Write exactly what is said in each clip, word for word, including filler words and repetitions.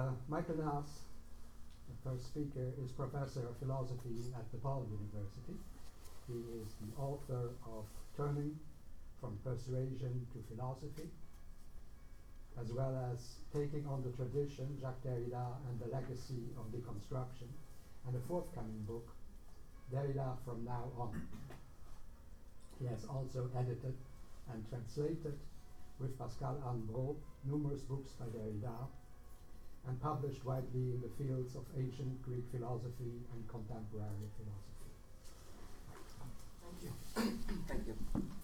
uh, Michael Nass, the first speaker, is Professor of Philosophy at DePaul University. He is the author of Turning from Persuasion to Philosophy, as well as Taking on the Tradition, Jacques Derrida and the Legacy of Deconstruction, and a forthcoming book, Derrida from Now On. He has also edited and translated, with Pascal Ambro, numerous books by Derrida, and published widely in the fields of ancient Greek philosophy and contemporary philosophy. Thank you. Thank you.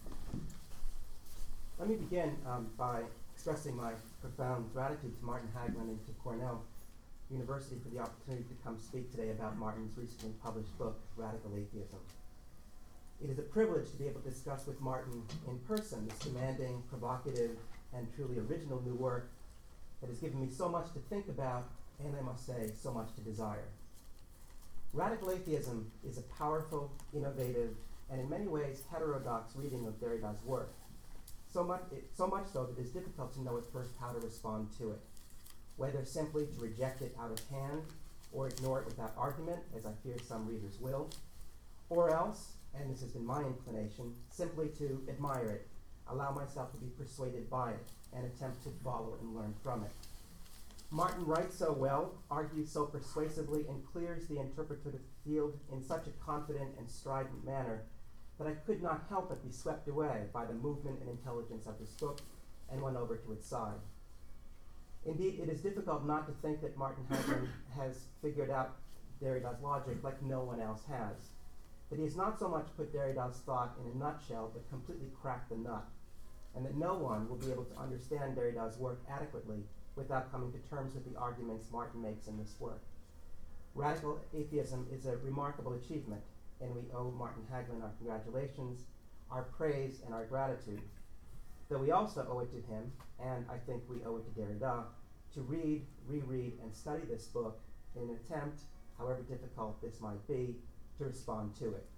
Let me begin um, by expressing my profound gratitude to Martin Hägglund and to Cornell University for the opportunity to come speak today about Martin's recently published book, Radical Atheism. It is a privilege to be able to discuss with Martin in person this demanding, provocative, and truly original new work that has given me so much to think about, and I must say, so much to desire. Radical Atheism is a powerful, innovative, and in many ways heterodox reading of Derrida's work, so much, it, so much so that it is difficult to know at first how to respond to it, whether simply to reject it out of hand or ignore it without argument, as I fear some readers will, or else, and this has been my inclination, simply to admire it, allow myself to be persuaded by it, and attempt to follow and learn from it. Martin writes so well, argues so persuasively, and clears the interpretative field in such a confident and strident manner that I could not help but be swept away by the movement and intelligence of this book and went over to its side. Indeed, it is difficult not to think that Martin Hägglund has figured out Derrida's logic like no one else has. That he has not so much put Derrida's thought in a nutshell, but completely cracked the nut, and that no one will be able to understand Derrida's work adequately without coming to terms with the arguments Martin makes in this work. Radical atheism is a remarkable achievement, and we owe Martin Hägglund our congratulations, our praise, and our gratitude. Though we also owe it to him, and I think we owe it to Derrida, to read, reread, and study this book in an attempt, however difficult this might be, to respond to it.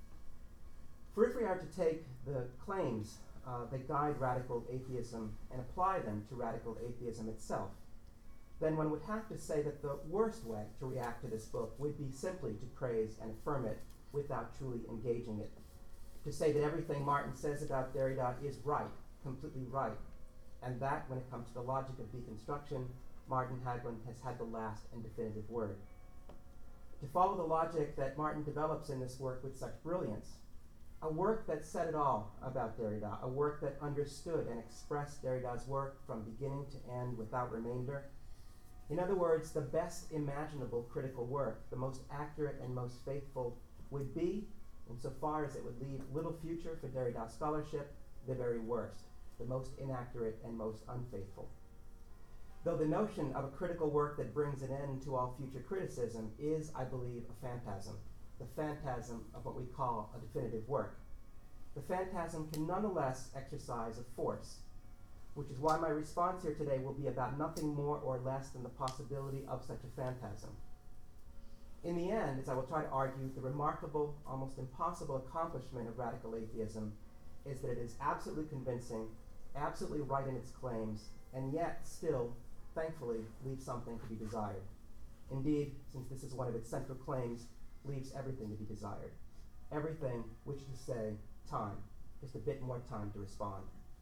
For if we are to take the claims uh, that guide radical atheism and apply them to radical atheism itself, then one would have to say that the worst way to react to this book would be simply to praise and affirm it without truly engaging it. To say that everything Martin says about Derrida is right, completely right, and that when it comes to the logic of deconstruction, Martin Hägglund has had the last and definitive word. To follow the logic that Martin develops in this work with such brilliance, a work that said it all about Derrida, a work that understood and expressed Derrida's work from beginning to end without remainder. In other words, the best imaginable critical work, the most accurate and most faithful, would be, insofar as it would leave little future for Derrida scholarship, the very worst, the most inaccurate and most unfaithful. Though the notion of a critical work that brings an end to all future criticism is, I believe, a phantasm, the phantasm of what we call a definitive work. The phantasm can nonetheless exercise a force, which is why my response here today will be about nothing more or less than the possibility of such a phantasm. In the end, as I will try to argue, the remarkable, almost impossible accomplishment of radical atheism is that it is absolutely convincing, absolutely right in its claims, and yet still, thankfully, leaves something to be desired. Indeed, since this is one of its central claims, leaves everything to be desired. Everything, which is to say, time. Just a bit more time to respond.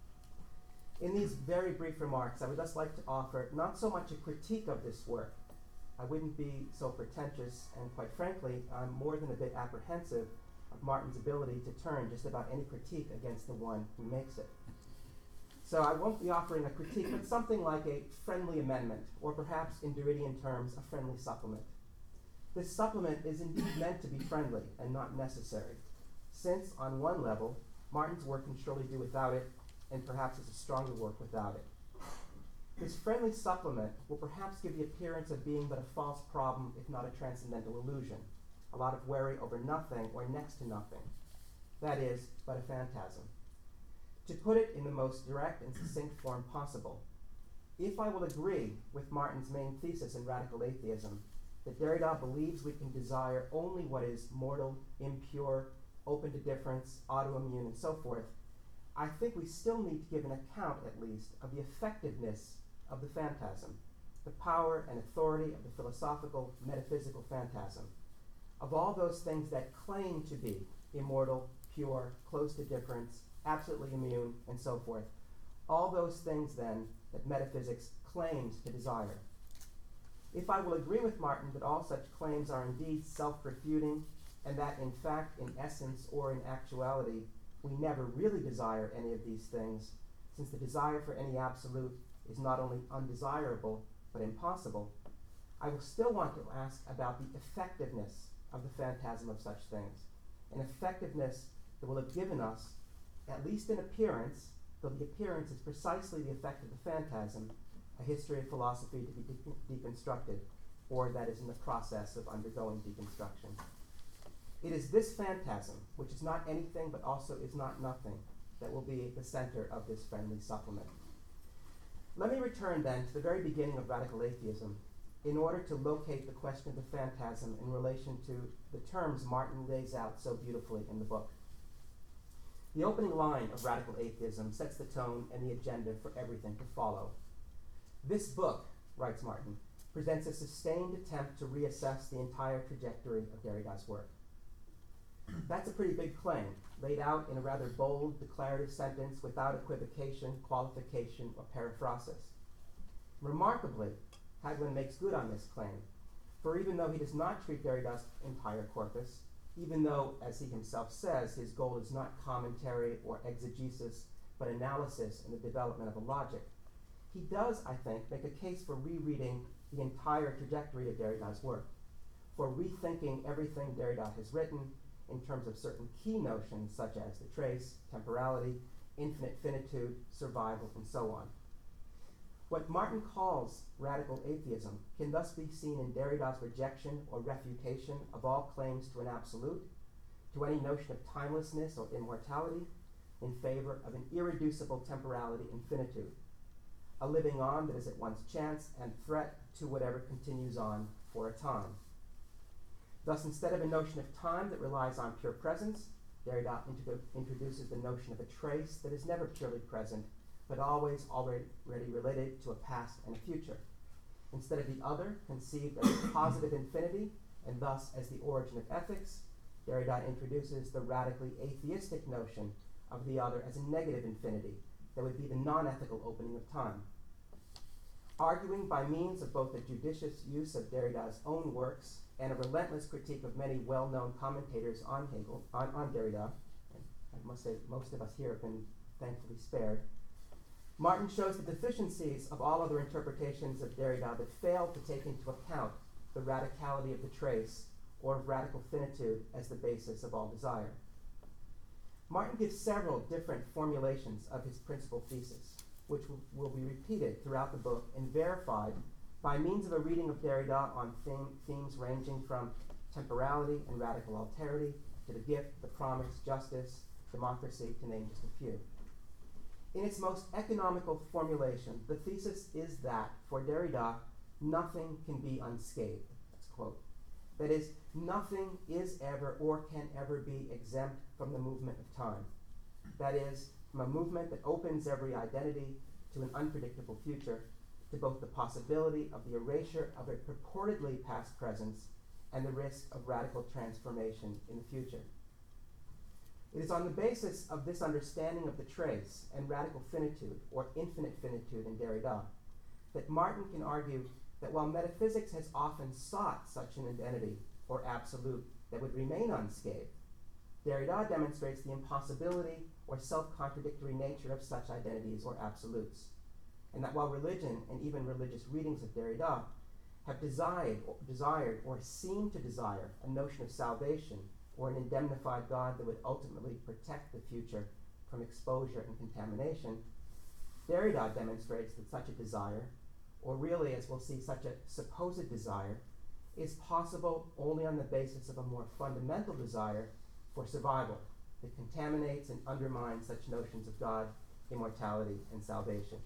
In these very brief remarks, I would just like to offer not so much a critique of this work. I wouldn't be so pretentious, and quite frankly, I'm more than a bit apprehensive of Martin's ability to turn just about any critique against the one who makes it. So I won't be offering a critique, but something like a friendly amendment, or perhaps in Derridian terms, a friendly supplement. This supplement is indeed meant to be friendly and not necessary, since on one level, Martin's work can surely do without it, and perhaps is a stronger work without it. This friendly supplement will perhaps give the appearance of being but a false problem, if not a transcendental illusion, a lot of worry over nothing or next to nothing. That is, but a phantasm. To put it in the most direct and succinct form possible, if I will agree with Martin's main thesis in radical atheism, that Derrida believes we can desire only what is mortal, impure, open to difference, autoimmune, and so forth, I think we still need to give an account, at least, of the effectiveness of the phantasm. the power and authority of the philosophical, metaphysical phantasm, of all those things that claim to be immortal, pure, close to difference, absolutely immune, and so forth. All those things, then, that metaphysics claims to desire. If I will agree with Martin that all such claims are indeed self-refuting, and that in fact, in essence, or in actuality, we never really desire any of these things, since the desire for any absolute is not only undesirable, but impossible, I will still want to ask about the effectiveness of the phantasm of such things, an effectiveness that will have given us, at least in appearance, though the appearance is precisely the effect of the phantasm, a history of philosophy to be de- deconstructed, or that is in the process of undergoing deconstruction. It is this phantasm, which is not anything but also is not nothing, that will be at the center of this friendly supplement. Let me return then to the very beginning of radical atheism in order to locate the question of the phantasm in relation to the terms Martin lays out so beautifully in the book. The opening line of radical atheism sets the tone and the agenda for everything to follow. This book, writes Martin, presents a sustained attempt to reassess the entire trajectory of Derrida's work. That's a pretty big claim, laid out in a rather bold, declarative sentence without equivocation, qualification, or periphrasis. Remarkably, Hagelin makes good on this claim, for even though he does not treat Derrida's entire corpus, even though, as he himself says, his goal is not commentary or exegesis, but analysis and the development of a logic, he does, I think, make a case for rereading the entire trajectory of Derrida's work, for rethinking everything Derrida has written in terms of certain key notions such as the trace, temporality, infinite finitude, survival, and so on. What Martin calls radical atheism can thus be seen in Derrida's rejection or refutation of all claims to an absolute, to any notion of timelessness or immortality, in favor of an irreducible temporality and finitude, a living on that is at once chance and threat to whatever continues on for a time. Thus, instead of a notion of time that relies on pure presence, Derrida introdu- introduces the notion of a trace that is never purely present, but always already, already related to a past and a future. Instead of the other, conceived as a positive infinity, and thus as the origin of ethics, Derrida introduces the radically atheistic notion of the other as a negative infinity, that would be the non-ethical opening of time. Arguing by means of both a judicious use of Derrida's own works and a relentless critique of many well-known commentators on Hegel, on, on Derrida, and I must say most of us here have been thankfully spared, Martin shows the deficiencies of all other interpretations of Derrida that fail to take into account the radicality of the trace or of radical finitude as the basis of all desire. Martin gives several different formulations of his principal thesis, which will, will be repeated throughout the book and verified by means of a reading of Derrida on theme, themes ranging from temporality and radical alterity to the gift, the promise, justice, democracy, to name just a few. In its most economical formulation, the thesis is that, for Derrida, nothing can be unscathed. That's a quote. That is, nothing is ever or can ever be exempt from the movement of time. That is, from a movement that opens every identity to an unpredictable future, to both the possibility of the erasure of a purportedly past presence and the risk of radical transformation in the future. It is on the basis of this understanding of the trace and radical finitude, or infinite finitude in Derrida, that Martin can argue that while metaphysics has often sought such an identity, or absolute, that would remain unscathed, Derrida demonstrates the impossibility or self-contradictory nature of such identities or absolutes, and that while religion and even religious readings of Derrida have desired or, desired or seem to desire a notion of salvation or an indemnified God that would ultimately protect the future from exposure and contamination, Derrida demonstrates that such a desire, or really, as we'll see, such a supposed desire, is possible only on the basis of a more fundamental desire for survival that contaminates and undermines such notions of God, immortality, and salvation.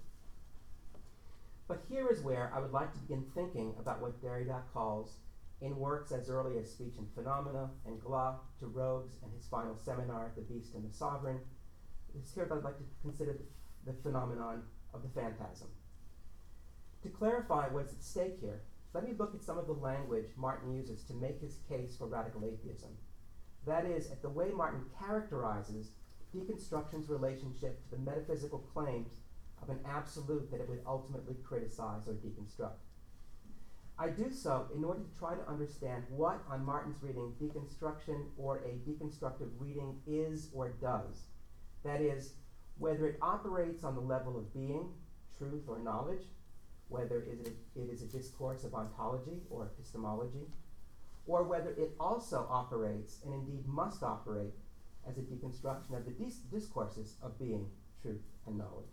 But here is where I would like to begin thinking about what Derrida calls, in works as early as Speech and Phenomena and Glas, to Rogues and his final seminar, The Beast and the Sovereign, it's here that I'd like to consider the, the phenomenon of the phantasm. To clarify what's at stake here, let me look at some of the language Martin uses to make his case for radical atheism. That is, at the way Martin characterizes deconstruction's relationship to the metaphysical claims of an absolute that it would ultimately criticize or deconstruct. I do so in order to try to understand what, on Martin's reading, deconstruction or a deconstructive reading is or does. That is, whether it operates on the level of being, truth, or knowledge, whether it is a, it is a discourse of ontology or epistemology, or whether it also operates, and indeed must operate, as a deconstruction of the dis- discourses of being, truth, and knowledge.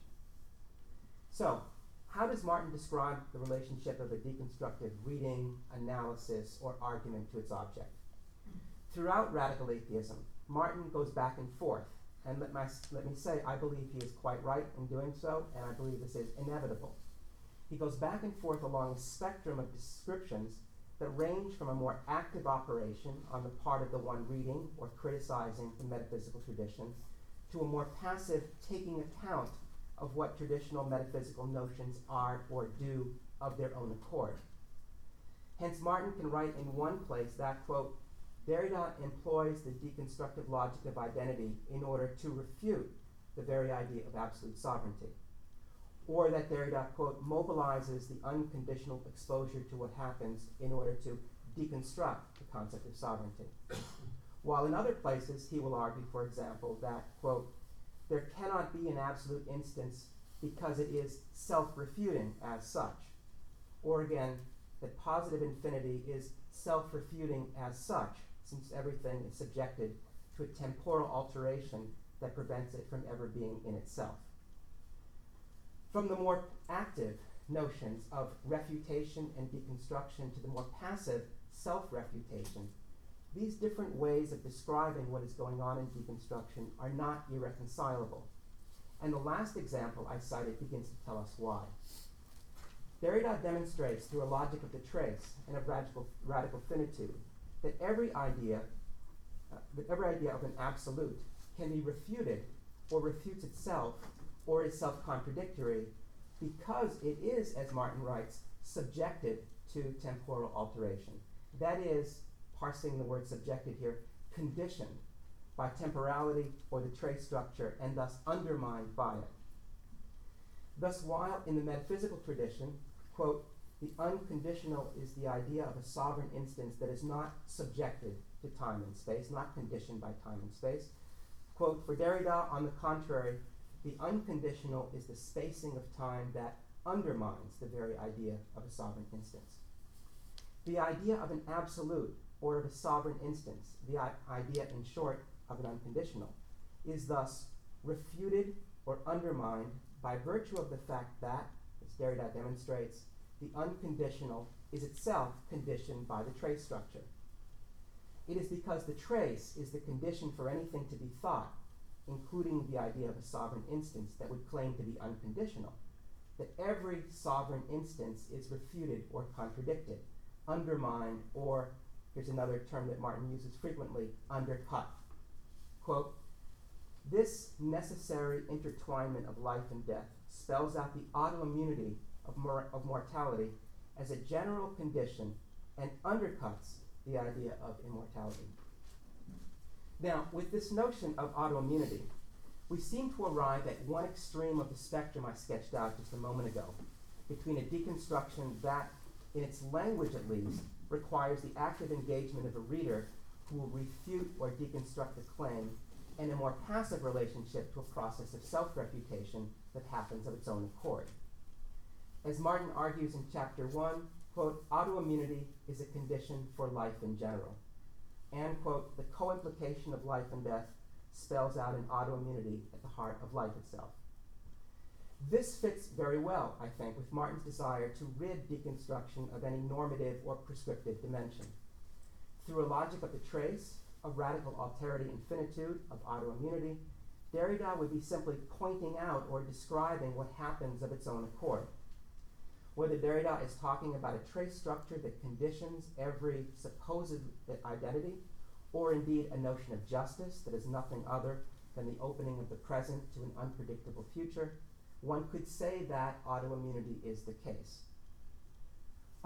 So, how does Martin describe the relationship of a deconstructive reading, analysis, or argument to its object? Throughout radical atheism, Martin goes back and forth, and let, my, let me say, I believe he is quite right in doing so, and I believe this is inevitable. He goes back and forth along a spectrum of descriptions that range from a more active operation on the part of the one reading or criticizing the metaphysical tradition to a more passive taking account of what traditional metaphysical notions are or do of their own accord. Hence, Martin can write in one place that, quote, Derrida employs the deconstructive logic of identity in order to refute the very idea of absolute sovereignty. Or that Derrida, quote, mobilizes the unconditional exposure to what happens in order to deconstruct the concept of sovereignty. While in other places he will argue, for example, that, quote, there cannot be an absolute instance because it is self-refuting as such. Or again, that positive infinity is self-refuting as such, since everything is subjected to a temporal alteration that prevents it from ever being in itself. From the more active notions of refutation and deconstruction to the more passive self-refutation, these different ways of describing what is going on in deconstruction are not irreconcilable. And the last example I cited begins to tell us why. Derrida demonstrates through a logic of the trace and of radical, radical finitude that every idea, uh, that every idea of an absolute can be refuted or refutes itself or is self-contradictory because it is, as Martin writes, subjected to temporal alteration. That is, parsing the word subjected here, conditioned by temporality or the trace structure and thus undermined by it. Thus, while in the metaphysical tradition, quote, the unconditional is the idea of a sovereign instance that is not subjected to time and space, not conditioned by time and space. Quote, for Derrida, on the contrary, the unconditional is the spacing of time that undermines the very idea of a sovereign instance. The idea of an absolute or of a sovereign instance, the I- idea, in short, of an unconditional, is thus refuted or undermined by virtue of the fact that, as Derrida demonstrates, the unconditional is itself conditioned by the trace structure. It is because the trace is the condition for anything to be thought, including the idea of a sovereign instance that would claim to be unconditional, that every sovereign instance is refuted or contradicted, undermined, or, here's another term that Martin uses frequently, undercut. Quote, this necessary intertwinement of life and death spells out the autoimmunity of, mor- of mortality as a general condition and undercuts the idea of immortality. Now, with this notion of autoimmunity, we seem to arrive at one extreme of the spectrum I sketched out just a moment ago, between a deconstruction that, in its language at least, requires the active engagement of a reader who will refute or deconstruct a claim, and a more passive relationship to a process of self-refutation that happens of its own accord. As Martin argues in chapter one, quote, autoimmunity is a condition for life in general. And, quote, the co-implication of life and death spells out an autoimmunity at the heart of life itself. This fits very well, I think, with Martin's desire to rid deconstruction of any normative or prescriptive dimension. Through a logic of the trace, of radical alterity and finitude, of autoimmunity, Derrida would be simply pointing out or describing what happens of its own accord. Whether Derrida is talking about a trace structure that conditions every supposed identity, or indeed a notion of justice that is nothing other than the opening of the present to an unpredictable future, one could say that autoimmunity is the case.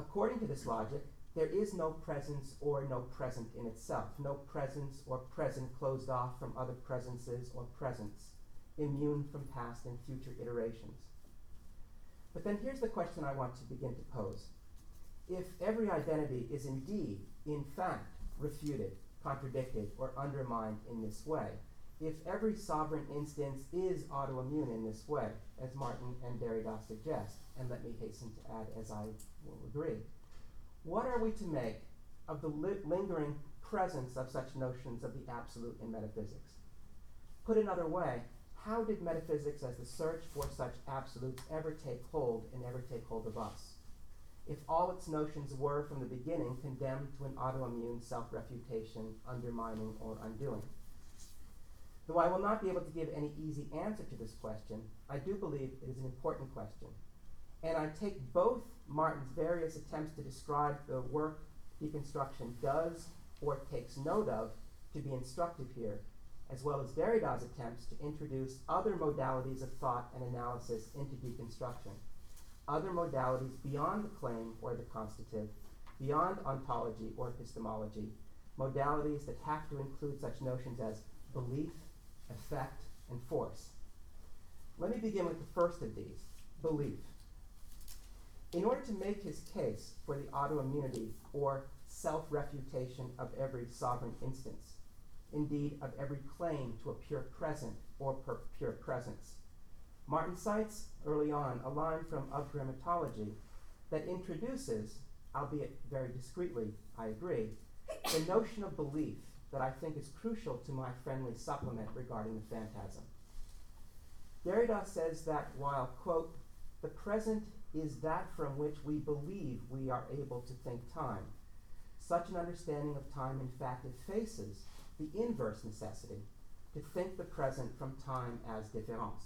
According to this logic, there is no presence or no present in itself, no presence or present closed off from other presences or presents, immune from past and future iterations. But then here's the question I want to begin to pose. If every identity is indeed, in fact, refuted, contradicted, or undermined in this way, if every sovereign instance is autoimmune in this way, as Martin and Derrida suggest, and let me hasten to add, as I will agree, what are we to make of the li- lingering presence of such notions of the absolute in metaphysics? Put another way, how did metaphysics as the search for such absolutes ever take hold and ever take hold of us, if all its notions were from the beginning condemned to an autoimmune self-refutation, undermining, or undoing? Though I will not be able to give any easy answer to this question, I do believe it is an important question. And I take both Martin's various attempts to describe the work deconstruction does or takes note of to be instructive here, as well as Derrida's attempts to introduce other modalities of thought and analysis into deconstruction, other modalities beyond the claim or the constitutive, beyond ontology or epistemology, modalities that have to include such notions as belief, effect, and force. Let me begin with the first of these, belief. In order to make his case for the autoimmunity or self-refutation of every sovereign instance, indeed of every claim to a pure present or per pure presence, Martin cites early on a line from Of Grammatology that introduces, albeit very discreetly, I agree, the notion of belief that I think is crucial to my friendly supplement regarding the phantasm. Derrida says that while, quote, the present is that from which we believe we are able to think time, such an understanding of time in fact effaces the inverse necessity to think the present from time as différance.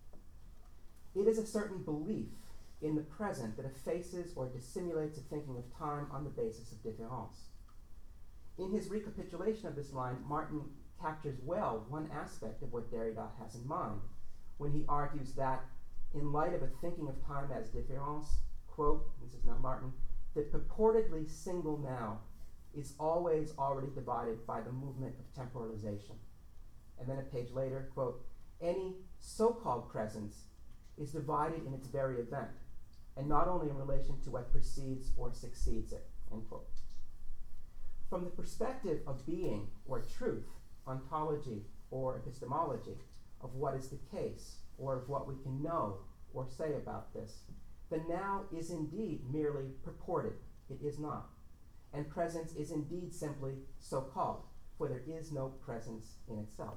It is a certain belief in the present that effaces or dissimulates a thinking of time on the basis of différance. In his recapitulation of this line, Martin captures well one aspect of what Derrida has in mind when he argues that, in light of a thinking of time as différance, quote, this is not Martin, the purportedly single now is always already divided by the movement of temporalization. And then a page later, quote, any so-called presence is divided in its very event, and not only in relation to what precedes or succeeds it, end quote. From the perspective of being or truth, ontology or epistemology, of what is the case or of what we can know or say about this, the now is indeed merely purported, it is not. And presence is indeed simply so-called, for there is no presence in itself.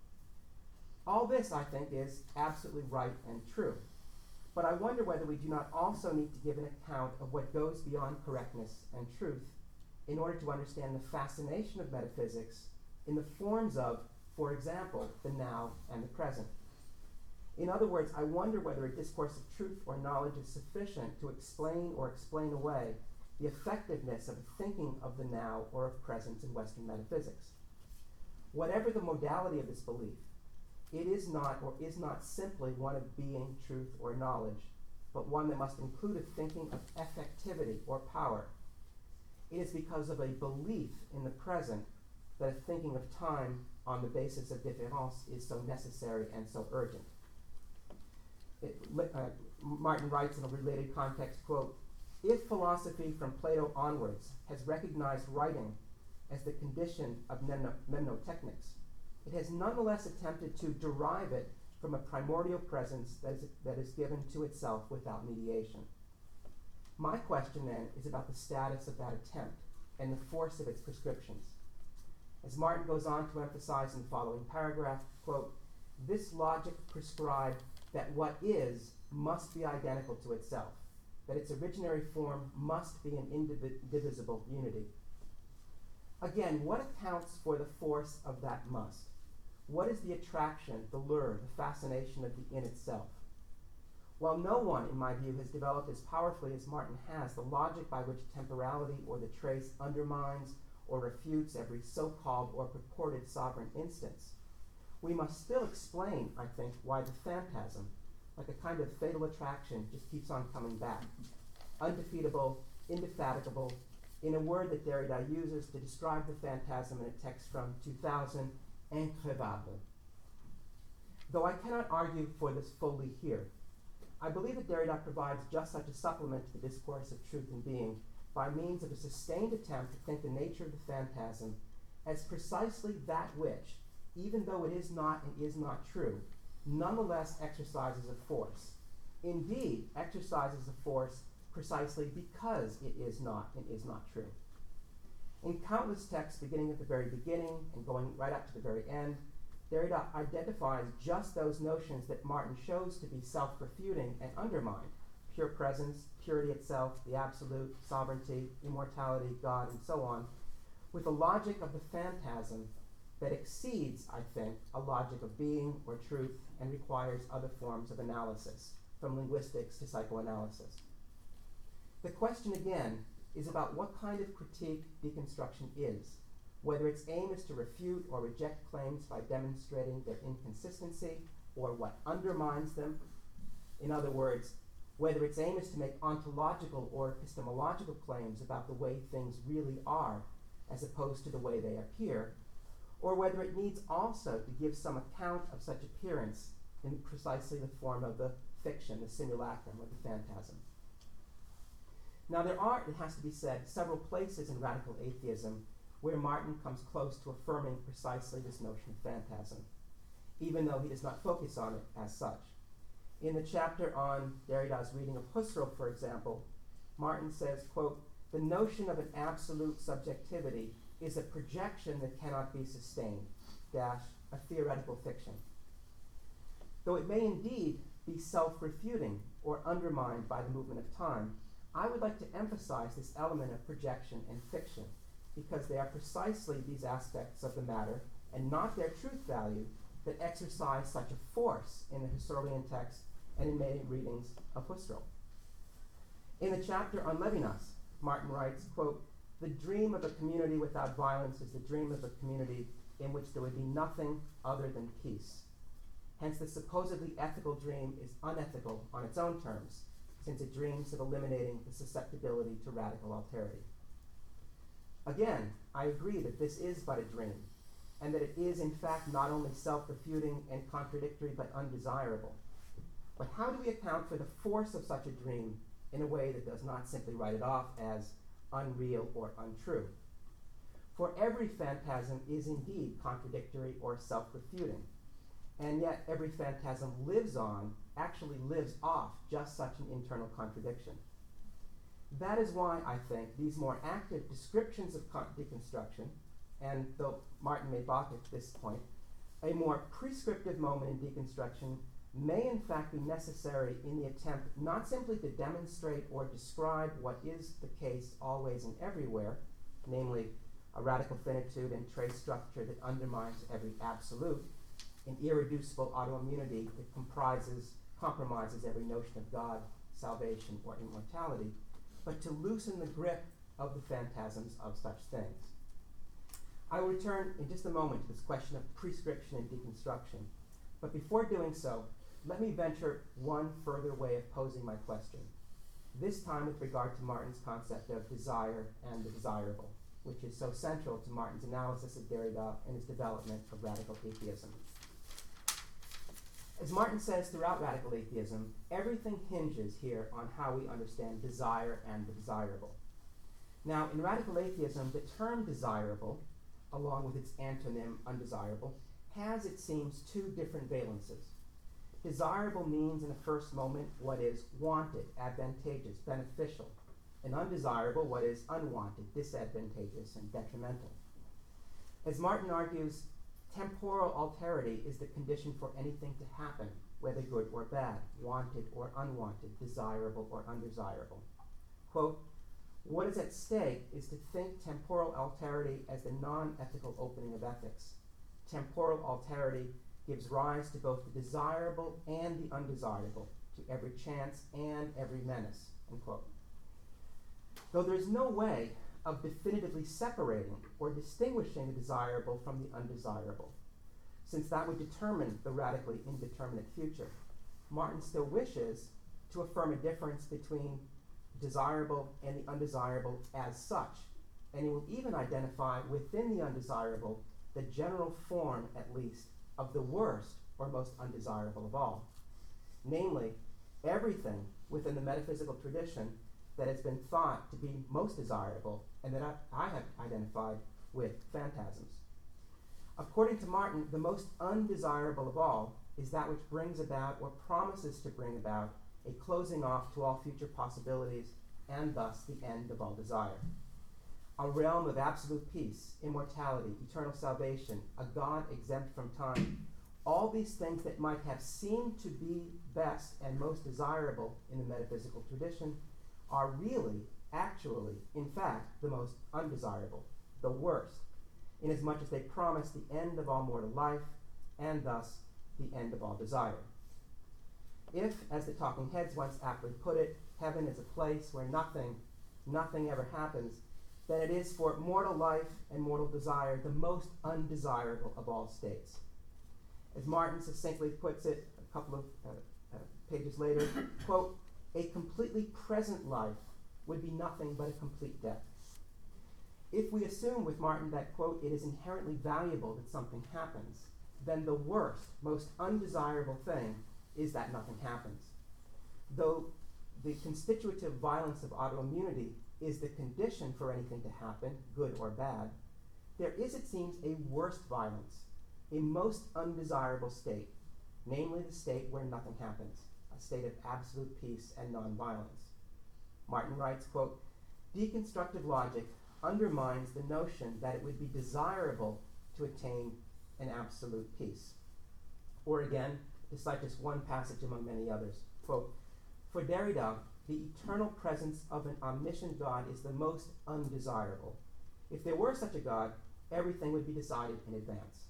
All this, I think, is absolutely right and true. But I wonder whether we do not also need to give an account of what goes beyond correctness and truth in order to understand the fascination of metaphysics in the forms of, for example, the now and the present. In other words, I wonder whether a discourse of truth or knowledge is sufficient to explain or explain away the effectiveness of thinking of the now or of presence in Western metaphysics. Whatever the modality of this belief, it is not or is not simply one of being, truth, or knowledge, but one that must include a thinking of effectivity or power. It is because of a belief in the present that a thinking of time on the basis of différance is so necessary and so urgent. It, uh, Martin writes in a related context, quote, if philosophy from Plato onwards has recognized writing as the condition of mnemno mnemotechnics, it has nonetheless attempted to derive it from a primordial presence that is, that is given to itself without mediation. My question then is about the status of that attempt and the force of its prescriptions. As Martin goes on to emphasize in the following paragraph, quote, this logic prescribed that what is must be identical to itself, that its originary form must be an indivisible unity. Again, what accounts for the force of that must? What is the attraction, the lure, the fascination of the in itself? While no one, in my view, has developed as powerfully as Martin has the logic by which temporality or the trace undermines or refutes every so-called or purported sovereign instance, we must still explain, I think, why the phantasm, like a kind of fatal attraction, just keeps on coming back, undefeatable indefatigable, in a word that Derrida uses to describe the phantasm in a text from two thousand, increvable. Though I cannot argue for this fully here, I believe that Derrida provides just such a supplement to the discourse of truth and being by means of a sustained attempt to think the nature of the phantasm as precisely that which, even though it is not and is not true, nonetheless exercises a force. Indeed, exercises a force precisely because it is not and is not true. In countless texts, beginning at the very beginning and going right up to the very end, Derrida identifies just those notions that Martin shows to be self-refuting and undermined: pure presence, purity itself, the absolute, sovereignty, immortality, God, and so on, with a logic of the phantasm that exceeds, I think, a logic of being or truth and requires other forms of analysis, from linguistics to psychoanalysis. The question, again, is about what kind of critique deconstruction is, whether its aim is to refute or reject claims by demonstrating their inconsistency or what undermines them. In other words, whether its aim is to make ontological or epistemological claims about the way things really are as opposed to the way they appear, or whether it needs also to give some account of such appearance in precisely the form of the fiction, the simulacrum, or the phantasm. Now there are, it has to be said, several places in radical atheism where Martin comes close to affirming precisely this notion of phantasm, even though he does not focus on it as such. In the chapter on Derrida's reading of Husserl, for example, Martin says, quote, "The notion of an absolute subjectivity is a projection that cannot be sustained, dash, a theoretical fiction. Though it may indeed be self-refuting or undermined by the movement of time, I would like to emphasize this element of projection and fiction, because they are precisely these aspects of the matter, and not their truth value, that exercise such a force in the Husserlian text and in many readings of Husserl." In the chapter on Levinas, Martin writes, quote, "The dream of a community without violence is the dream of a community in which there would be nothing other than peace. Hence the supposedly ethical dream is unethical on its own terms, since it dreams of eliminating the susceptibility to radical alterity." Again, I agree that this is but a dream, and that it is in fact not only self-refuting and contradictory, but undesirable. But how do we account for the force of such a dream in a way that does not simply write it off as unreal or untrue? For every phantasm is indeed contradictory or self-refuting, and yet every phantasm lives on, actually lives off just such an internal contradiction. That is why I think these more active descriptions of con- deconstruction, and though Martin may balk at this point, a more prescriptive moment in deconstruction may in fact be necessary in the attempt not simply to demonstrate or describe what is the case always and everywhere, namely a radical finitude and trace structure that undermines every absolute, an irreducible autoimmunity that comprises, compromises every notion of God, salvation, or immortality, but to loosen the grip of the phantasms of such things. I will return in just a moment to this question of prescription and deconstruction, but before doing so, let me venture one further way of posing my question, this time with regard to Martin's concept of desire and the desirable, which is so central to Martin's analysis of Derrida and his development of radical atheism. As Martin says throughout radical atheism, everything hinges here on how we understand desire and the desirable. Now, in radical atheism, the term desirable, along with its antonym undesirable, has, it seems, two different valences. Desirable means in the first moment what is wanted, advantageous, beneficial, and undesirable what is unwanted, disadvantageous, and detrimental. As Martin argues, temporal alterity is the condition for anything to happen, whether good or bad, wanted or unwanted, desirable or undesirable. Quote, "What is at stake is to think temporal alterity as the non-ethical opening of ethics. Temporal alterity gives rise to both the desirable and the undesirable, to every chance and every menace," end quote. Though there is no way of definitively separating or distinguishing the desirable from the undesirable, since that would determine the radically indeterminate future, Martin still wishes to affirm a difference between desirable and the undesirable as such, and he will even identify within the undesirable the general form, at least, of the worst or most undesirable of all, namely, everything within the metaphysical tradition that has been thought to be most desirable and that I, I have identified with phantasms. According to Martin, the most undesirable of all is that which brings about or promises to bring about a closing off to all future possibilities and thus the end of all desire. A realm of absolute peace, immortality, eternal salvation, a God exempt from time, all these things that might have seemed to be best and most desirable in the metaphysical tradition are really, actually, in fact, the most undesirable, the worst, inasmuch as they promise the end of all mortal life and thus the end of all desire. If, as the Talking Heads once aptly put it, heaven is a place where nothing, nothing ever happens, then it is for mortal life and mortal desire the most undesirable of all states. As Martin succinctly puts it a couple of uh, uh, pages later, quote, a completely present life would be nothing but a complete death. If we assume with Martin that, quote, it is inherently valuable that something happens, then the worst, most undesirable thing is that nothing happens. Though the constitutive violence of autoimmunity is the condition for anything to happen, good or bad, there is, it seems, a worse violence, a most undesirable state, namely the state where nothing happens, a state of absolute peace and nonviolence. Martin writes, quote, deconstructive logic undermines the notion that it would be desirable to attain an absolute peace. Or again, to cite just one passage among many others, quote, for Derrida, the eternal presence of an omniscient God is the most undesirable. If there were such a God, everything would be decided in advance.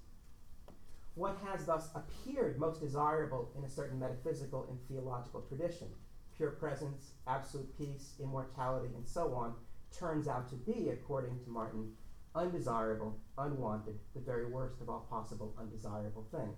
What has thus appeared most desirable in a certain metaphysical and theological tradition, pure presence, absolute peace, immortality, and so on, turns out to be, according to Martin, undesirable, unwanted, the very worst of all possible undesirable things.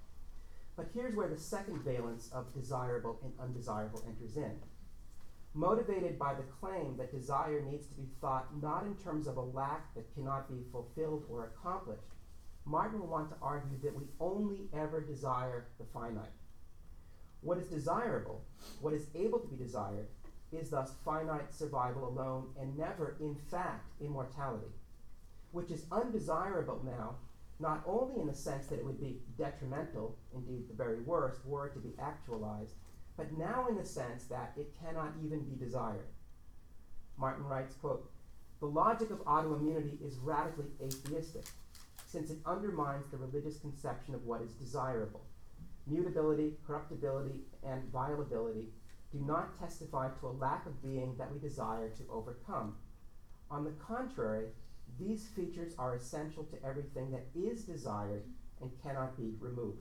But here's where the second valence of desirable and undesirable enters in. Motivated by the claim that desire needs to be thought not in terms of a lack that cannot be fulfilled or accomplished, Martin will want to argue that we only ever desire the finite. What is desirable, what is able to be desired, is thus finite survival alone and never, in fact, immortality, which is undesirable now, not only in the sense that it would be detrimental, indeed the very worst, were it to be actualized, but now in the sense that it cannot even be desired. Martin writes, quote, the logic of autoimmunity is radically atheistic, since it undermines the religious conception of what is desirable. Mutability, corruptibility, and violability do not testify to a lack of being that we desire to overcome. On the contrary, these features are essential to everything that is desired and cannot be removed.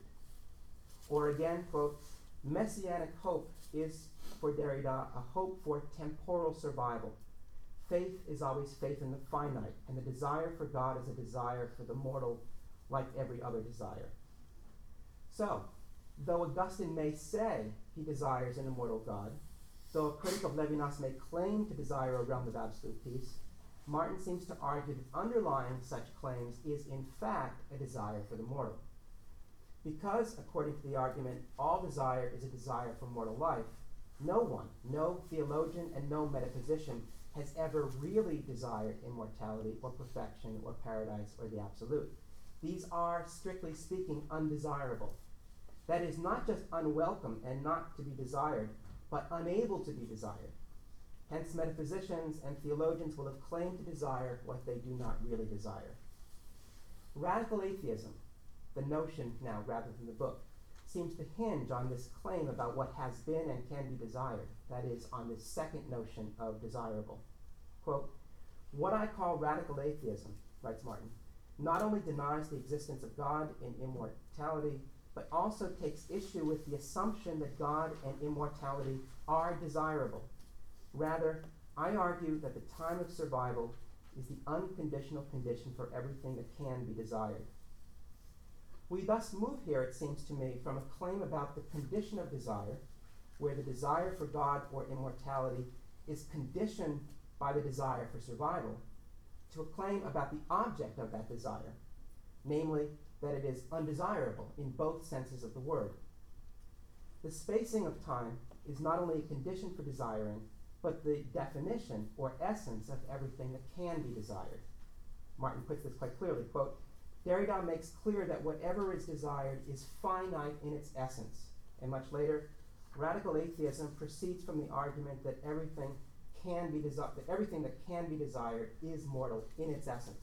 Or again, quote, messianic hope is, for Derrida, a hope for temporal survival. Faith is always faith in the finite, and the desire for God is a desire for the mortal, like every other desire. So, though Augustine may say he desires an immortal God, though a critic of Levinas may claim to desire a realm of absolute peace, Martin seems to argue that underlying such claims is in fact a desire for the mortal. Because, according to the argument, all desire is a desire for mortal life, no one, no theologian and no metaphysician has ever really desired immortality or perfection or paradise or the absolute. These are, strictly speaking, undesirable. That is, not just unwelcome and not to be desired, but unable to be desired. Hence, metaphysicians and theologians will have claimed to desire what they do not really desire. Radical atheism, the notion now rather than the book, seems to hinge on this claim about what has been and can be desired, that is, on this second notion of desirable. Quote, what I call radical atheism, writes Martin, not only denies the existence of God in immortality, but also takes issue with the assumption that God and immortality are desirable. Rather, I argue that the time of survival is the unconditional condition for everything that can be desired. We thus move here, it seems to me, from a claim about the condition of desire, where the desire for God or immortality is conditioned by the desire for survival to a claim about the object of that desire, namely that it is undesirable in both senses of the word. The spacing of time is not only a condition for desiring, but the definition or essence of everything that can be desired. Martin puts this quite clearly, quote, Derrida makes clear that whatever is desired is finite in its essence. And much later, radical atheism proceeds from the argument that everything can be desi- that everything that can be desired is mortal in its essence.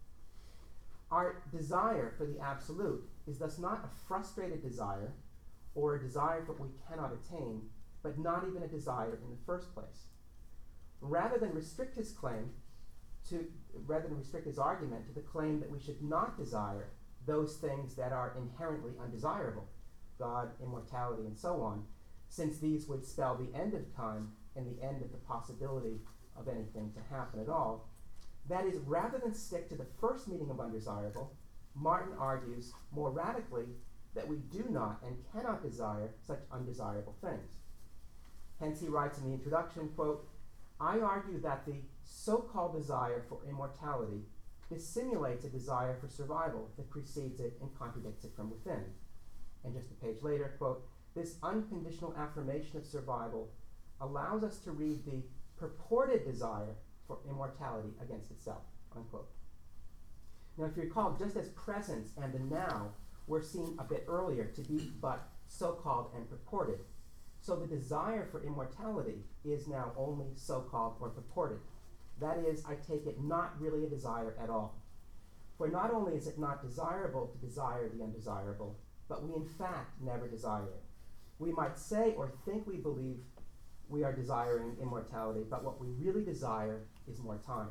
Our desire for the absolute is thus not a frustrated desire or a desire for what we cannot attain, but not even a desire in the first place. Rather than restrict his claim to, rather than restrict his argument to the claim that we should not desire those things that are inherently undesirable, God, immortality, and so on, since these would spell the end of time and the end of the possibility of anything to happen at all, that is, rather than stick to the first meaning of undesirable, Martin argues more radically that we do not and cannot desire such undesirable things. Hence he writes in the introduction, quote, I argue that the so-called desire for immortality dissimulates a desire for survival that precedes it and contradicts it from within. And just a page later, quote, this unconditional affirmation of survival allows us to read the purported desire for immortality against itself, unquote. Now, if you recall, just as presence and the now were seen a bit earlier to be but so-called and purported, so the desire for immortality is now only so-called or purported. That is, I take it, not really a desire at all. For not only is it not desirable to desire the undesirable, but we in fact never desire it. We might say or think we believe we are desiring immortality, but what we really desire is more time.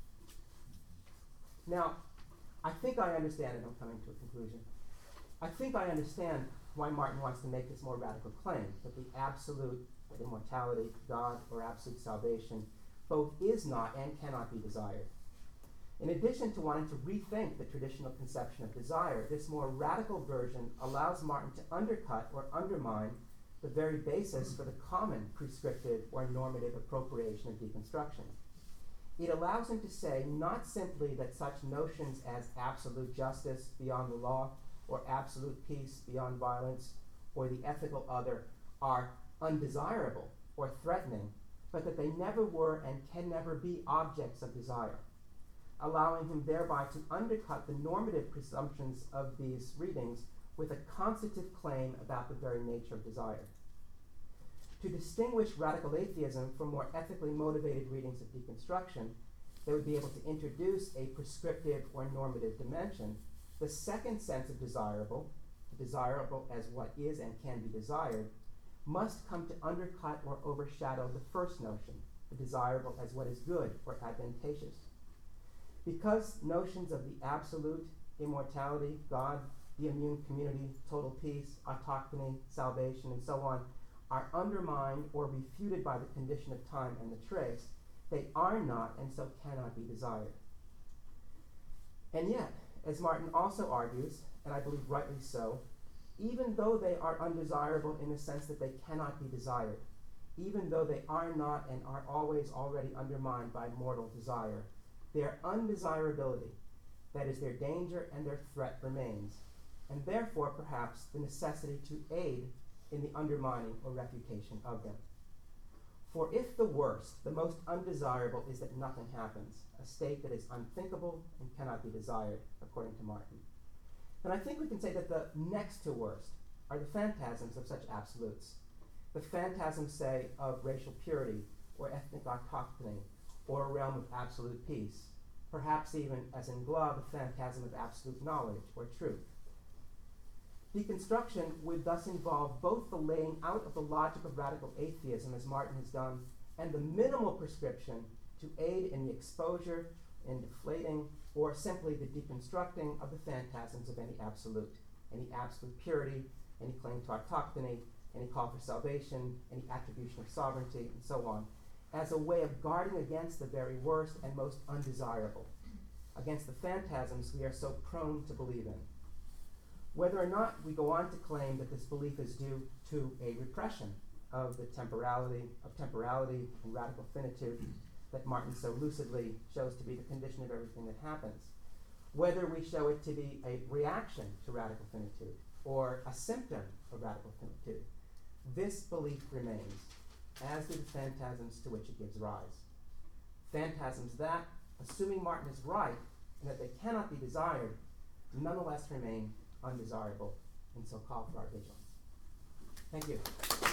Now, I think I understand, and I'm coming to a conclusion. I think I understand why Martin wants to make this more radical claim, that the absolute immortality, God, or absolute salvation, both is not and cannot be desired. In addition to wanting to rethink the traditional conception of desire, this more radical version allows Martin to undercut or undermine the very basis for the common prescriptive or normative appropriation of deconstruction. It allows him to say not simply that such notions as absolute justice beyond the law, or absolute peace beyond violence, or the ethical other are undesirable or threatening, but that they never were and can never be objects of desire, allowing him thereby to undercut the normative presumptions of these readings with a constitutive claim about the very nature of desire. To distinguish radical atheism from more ethically motivated readings of deconstruction, they would be able to introduce a prescriptive or normative dimension. The second sense of desirable, desirable as what is and can be desired, must come to undercut or overshadow the first notion, the desirable as what is good or advantageous. Because notions of the absolute, immortality, God, the immune community, total peace, autochthony, salvation, and so on, are undermined or refuted by the condition of time and the trace, they are not and so cannot be desired. And yet, as Martin also argues, and I believe rightly so, even though they are undesirable in the sense that they cannot be desired, even though they are not and are always already undermined by mortal desire, their undesirability, that is their danger and their threat, remains, and therefore perhaps the necessity to aid in the undermining or refutation of them. For if the worst, the most undesirable, is that nothing happens, a state that is unthinkable and cannot be desired, according to Martin, then I think we can say that the next to worst are the phantasms of such absolutes. The phantasms, say, of racial purity or ethnic autochthony or a realm of absolute peace, perhaps even, as in Glah, the phantasm of absolute knowledge or truth. Deconstruction would thus involve both the laying out of the logic of radical atheism, as Martin has done, and the minimal prescription to aid in the exposure, in deflating, or simply the deconstructing of the phantasms of any absolute, any absolute purity, any claim to autochthony, any call for salvation, any attribution of sovereignty, and so on, as a way of guarding against the very worst and most undesirable, against the phantasms we are so prone to believe in. Whether or not we go on to claim that this belief is due to a repression, of the temporality, of temporality and radical finitude that Martin so lucidly shows to be the condition of everything that happens. Whether we show it to be a reaction to radical finitude or a symptom of radical finitude, this belief remains, as do the phantasms to which it gives rise. Phantasms that, assuming Martin is right and that they cannot be desired, nonetheless remain undesirable and so call for our vigilance. Thank you.